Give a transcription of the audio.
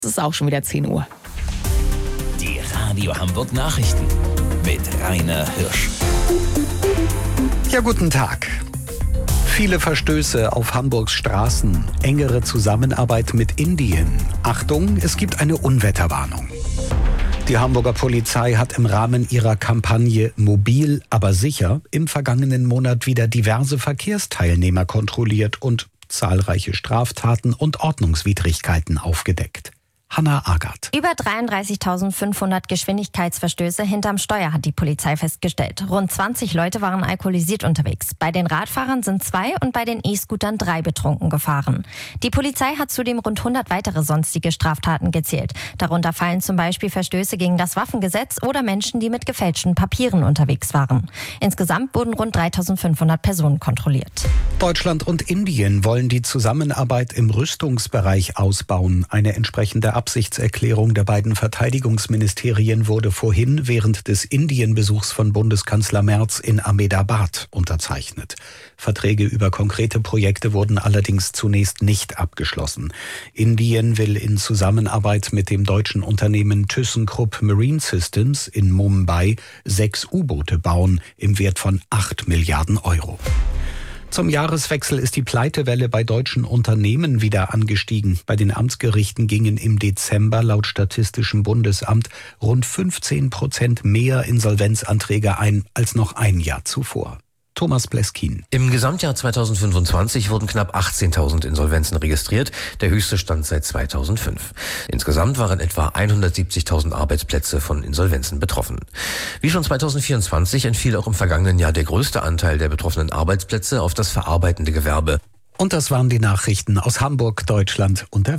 Es ist auch schon wieder 10 Uhr. Die Radio Hamburg Nachrichten mit Rainer Hirsch. Ja, guten Tag. Viele Verstöße auf Hamburgs Straßen, engere Zusammenarbeit mit Indien. Achtung, es gibt eine Unwetterwarnung. Die Hamburger Polizei hat im Rahmen ihrer Kampagne Mobil, aber sicher im vergangenen Monat wieder diverse Verkehrsteilnehmer kontrolliert und zahlreiche Straftaten und Ordnungswidrigkeiten aufgedeckt. Hanna Agert. Über 33.500 Geschwindigkeitsverstöße hinterm Steuer hat die Polizei festgestellt. Rund 20 Leute waren alkoholisiert unterwegs. Bei den Radfahrern sind 2 und bei den E-Scootern 3 betrunken gefahren. Die Polizei hat zudem rund 100 weitere sonstige Straftaten gezählt. Darunter fallen zum Beispiel Verstöße gegen das Waffengesetz oder Menschen, die mit gefälschten Papieren unterwegs waren. Insgesamt wurden rund 3.500 Personen kontrolliert. Deutschland und Indien wollen die Zusammenarbeit im Rüstungsbereich ausbauen. Eine entsprechende Absichtserklärung der beiden Verteidigungsministerien wurde vorhin während des Indienbesuchs von Bundeskanzler Merz in Ahmedabad unterzeichnet. Verträge über konkrete Projekte wurden allerdings zunächst nicht abgeschlossen. Indien will in Zusammenarbeit mit dem deutschen Unternehmen ThyssenKrupp Marine Systems in Mumbai 6 U-Boote bauen im Wert von 8 Milliarden Euro. Zum Jahreswechsel ist die Pleitewelle bei deutschen Unternehmen wieder angestiegen. Bei den Amtsgerichten gingen im Dezember laut Statistischem Bundesamt rund 15% mehr Insolvenzanträge ein als noch ein Jahr zuvor. Thomas Bleskin. Im Gesamtjahr 2025 wurden knapp 18.000 Insolvenzen registriert, der höchste Stand seit 2005. Insgesamt waren etwa 170.000 Arbeitsplätze von Insolvenzen betroffen. Wie schon 2024 entfiel auch im vergangenen Jahr der größte Anteil der betroffenen Arbeitsplätze auf das verarbeitende Gewerbe. Und das waren die Nachrichten aus Hamburg, Deutschland und der Welt.